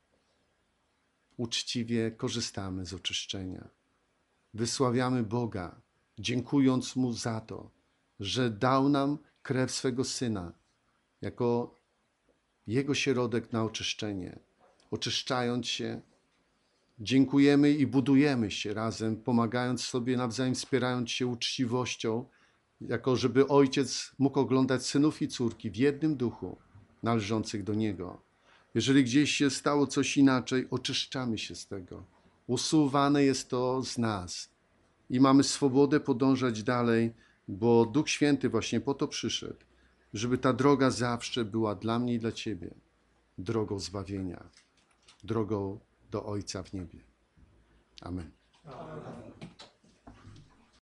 Uczciwie korzystamy z oczyszczenia. Wysławiamy Boga, dziękując Mu za to, że dał nam krew swego Syna jako Jego środek na oczyszczenie. Oczyszczając się, dziękujemy i budujemy się razem, pomagając sobie nawzajem, wspierając się uczciwością, jako żeby Ojciec mógł oglądać synów i córki w jednym duchu należących do Niego. Jeżeli gdzieś się stało coś inaczej, oczyszczamy się z tego. Usuwane jest to z nas i mamy swobodę podążać dalej, bo Duch Święty właśnie po to przyszedł, żeby ta droga zawsze była dla mnie i dla Ciebie drogą zbawienia, drogą do Ojca w niebie. Amen. Amen.